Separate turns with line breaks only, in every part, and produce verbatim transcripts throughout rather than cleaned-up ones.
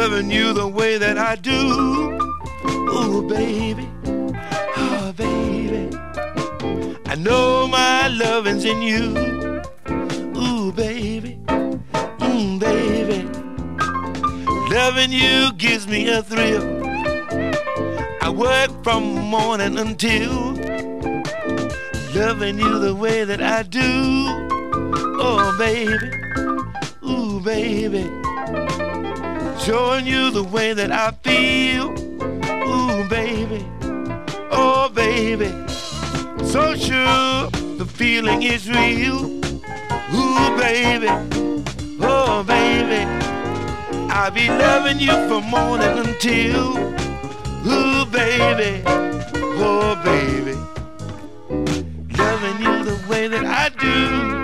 loving you the way that I do. Ooh, baby, oh, baby, I know my loving's in you. Ooh, baby, mm, baby, loving you gives me a thrill. I work from morning until loving you the way that I do. Oh, baby, ooh, baby, showing you the way that I feel. Ooh, baby, oh, baby, so sure the feeling is real. Ooh, baby, oh, baby, I'll be loving you from morning until. Ooh, baby, oh, baby, loving you the way that I do,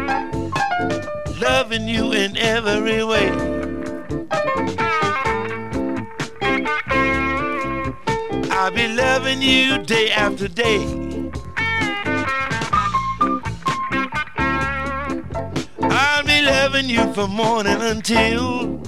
loving you in every way. I'll be loving you day after day. I'll be loving you from morning until